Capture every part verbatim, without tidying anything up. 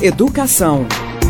Educação.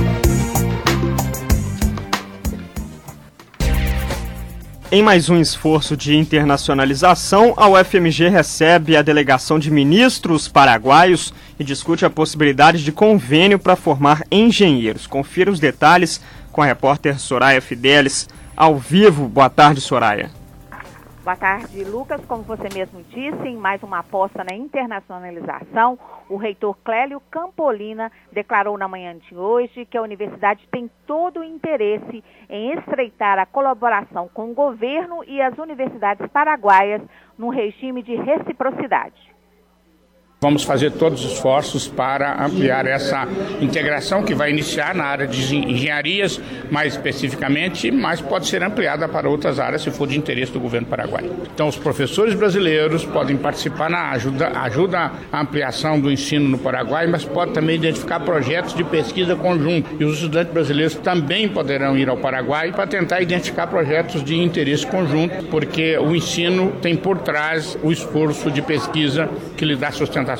Em mais um esforço de internacionalização, a U F M G recebe a delegação de ministros paraguaios e discute a possibilidade de convênio para formar engenheiros. Confira os detalhes com a repórter Soraya Fidelis, ao vivo. Boa tarde, Soraya. Boa tarde, Lucas. Como você mesmo disse, em mais uma aposta na internacionalização, o reitor Clélio Campolina declarou na manhã de hoje que a universidade tem todo o interesse em estreitar a colaboração com o governo e as universidades paraguaias num regime de reciprocidade. Vamos fazer todos os esforços para ampliar essa integração que vai iniciar na área de engenharias, mais especificamente, mas pode ser ampliada para outras áreas se for de interesse do governo paraguaio. Então, os professores brasileiros podem participar na ajuda, ajuda à ampliação do ensino no Paraguai, mas pode também identificar projetos de pesquisa conjunto. E os estudantes brasileiros também poderão ir ao Paraguai para tentar identificar projetos de interesse conjunto, porque o ensino tem por trás o esforço de pesquisa que lhe dá sustentação.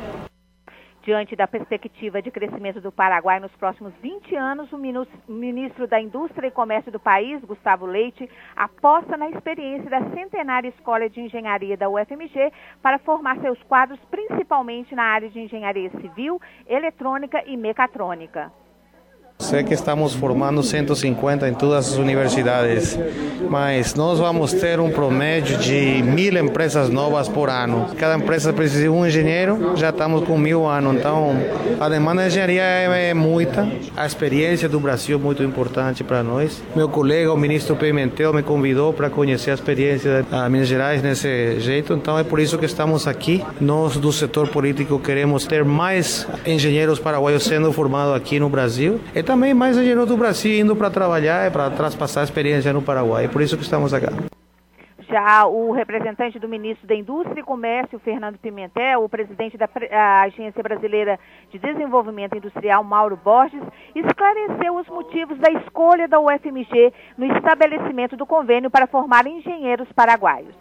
Diante da perspectiva de crescimento do Paraguai nos próximos vinte anos, o ministro da Indústria e Comércio do país, Gustavo Leite, aposta na experiência da centenária Escola de Engenharia da U F M G para formar seus quadros principalmente na área de engenharia civil, eletrônica e mecatrônica. Sei que estamos formando cento e cinquenta em todas as universidades, mas nós vamos ter um promédio de mil empresas novas por ano. Cada empresa precisa de um engenheiro, já estamos com mil anos, então a demanda de engenharia é, é muita. A experiência do Brasil é muito importante para nós. Meu colega, o ministro Pimentel, me convidou para conhecer a experiência de Minas Gerais nesse jeito, então é por isso que estamos aqui. Nós do setor político queremos ter mais engenheiros paraguaios sendo formados aqui no Brasil. E também mais engenheiros do Brasil indo para trabalhar, para traspassar a experiência no Paraguai. É por isso que estamos aqui. Já o representante do ministro da Indústria e Comércio, Fernando Pimentel, o presidente da Agência Brasileira de Desenvolvimento Industrial, Mauro Borges, esclareceu os motivos da escolha da U F M G no estabelecimento do convênio para formar engenheiros paraguaios.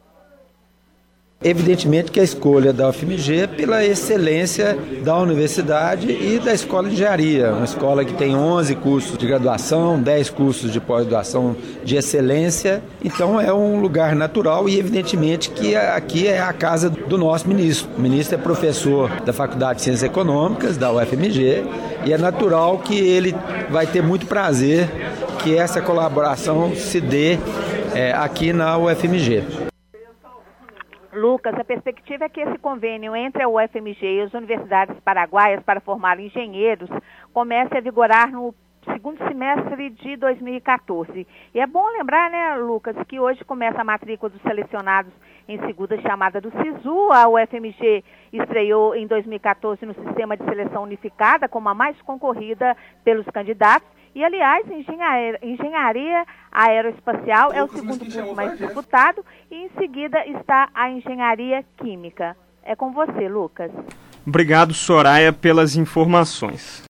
Evidentemente que a escolha da U F M G é pela excelência da universidade e da escola de engenharia, uma escola que tem onze cursos de graduação, dez cursos de pós-graduação de excelência, então é um lugar natural e evidentemente que aqui é a casa do nosso ministro. O ministro é professor da Faculdade de Ciências Econômicas da U F M G e é natural que ele vai ter muito prazer que essa colaboração se dê é, aqui na U F M G. Lucas, a perspectiva é que esse convênio entre a U F M G e as universidades paraguaias para formar engenheiros comece a vigorar no segundo semestre de dois mil e quatorze. E é bom lembrar, né, Lucas, que hoje começa a matrícula dos selecionados em segunda chamada do SISU. A U F M G estreou em dois mil e quatorze no sistema de seleção unificada como a mais concorrida pelos candidatos. E, aliás, engenharia, engenharia aeroespacial é o segundo curso mais disputado e, em seguida, está a engenharia química. É com você, Lucas. Obrigado, Soraya, pelas informações.